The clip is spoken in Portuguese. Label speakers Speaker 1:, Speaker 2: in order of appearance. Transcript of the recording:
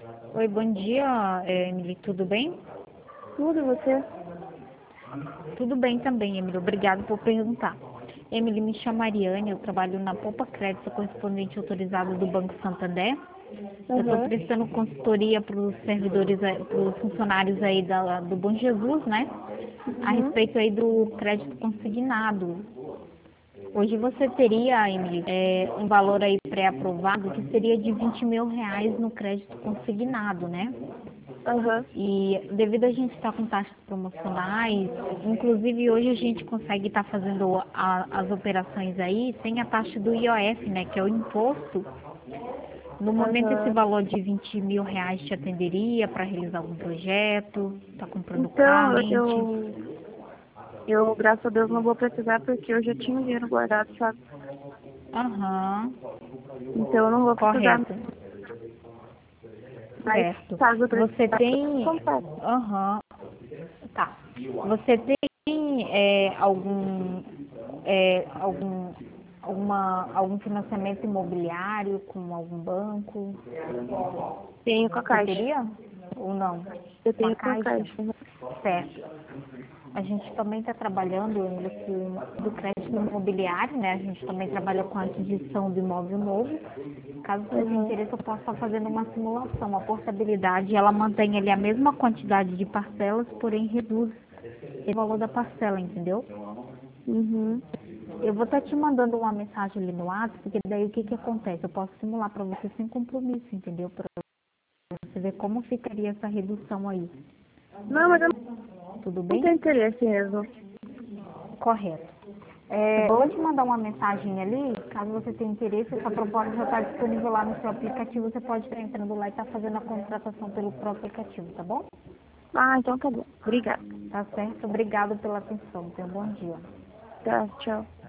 Speaker 1: Oi, bom dia, Emily, tudo bem?
Speaker 2: Tudo, e você?
Speaker 1: Tudo bem também, Emily, obrigado por perguntar. Emily, me chamo Ariane, eu trabalho na Poupa Crédito, sou correspondente autorizado do Banco Santander. Eu estou
Speaker 2: Uhum.
Speaker 1: prestando consultoria para os servidores, para os funcionários aí do Bom Jesus, né? A
Speaker 2: Uhum.
Speaker 1: respeito aí do crédito consignado. Hoje você teria, Emily, um valor aí pré-aprovado que seria de R$ 20.000 no crédito consignado, né?
Speaker 2: Uhum.
Speaker 1: E devido a gente estar com taxas promocionais, inclusive hoje a gente consegue estar fazendo as operações aí sem a taxa do IOF, né, que é o imposto. No momento esse
Speaker 2: Uhum.
Speaker 1: valor de R$ 20.000 te atenderia para realizar algum projeto, está comprando carro,
Speaker 2: Então,
Speaker 1: lente.
Speaker 2: graças a Deus, não vou precisar porque eu já tinha o dinheiro guardado, sabe?
Speaker 1: Aham,
Speaker 2: Então, eu não vou precisar.
Speaker 1: correto,
Speaker 2: Mas,
Speaker 1: certo.
Speaker 2: caso eu
Speaker 1: Você
Speaker 2: precisar, eu te
Speaker 1: tem,
Speaker 2: contato.
Speaker 1: aham, tá. Você tem algum algum financiamento imobiliário com algum banco?
Speaker 2: Tenho com a
Speaker 1: Você
Speaker 2: Caixa.
Speaker 1: teria ou não?
Speaker 2: Eu
Speaker 1: Com a
Speaker 2: tenho com a
Speaker 1: Caixa?
Speaker 2: Caixa. Uhum.
Speaker 1: Certo. A gente também está trabalhando com do crédito imobiliário, né? A gente também trabalha com a aquisição do imóvel novo. Caso seja
Speaker 2: Uhum.
Speaker 1: interesse, eu posso estar fazendo uma simulação. A portabilidade, ela mantém ali a mesma quantidade de parcelas, porém reduz o valor da parcela, entendeu?
Speaker 2: Uhum.
Speaker 1: Eu vou estar te mandando uma mensagem ali no WhatsApp, porque daí o que que acontece? Eu posso simular para você sem compromisso, entendeu? Para você ver como ficaria essa redução aí.
Speaker 2: Não, mas eu
Speaker 1: Tudo
Speaker 2: não
Speaker 1: bem?
Speaker 2: tenho interesse mesmo.
Speaker 1: Correto.
Speaker 2: Tá
Speaker 1: Eu vou
Speaker 2: bom?
Speaker 1: te mandar uma mensagem ali, caso você tenha interesse, essa proposta já está disponível lá no seu aplicativo, você pode estar entrando lá e estar fazendo a contratação pelo próprio aplicativo, tá bom?
Speaker 2: Ah, então tá bom. Obrigada.
Speaker 1: Tá certo, obrigado pela atenção, tenha um bom dia.
Speaker 2: Tá, tchau.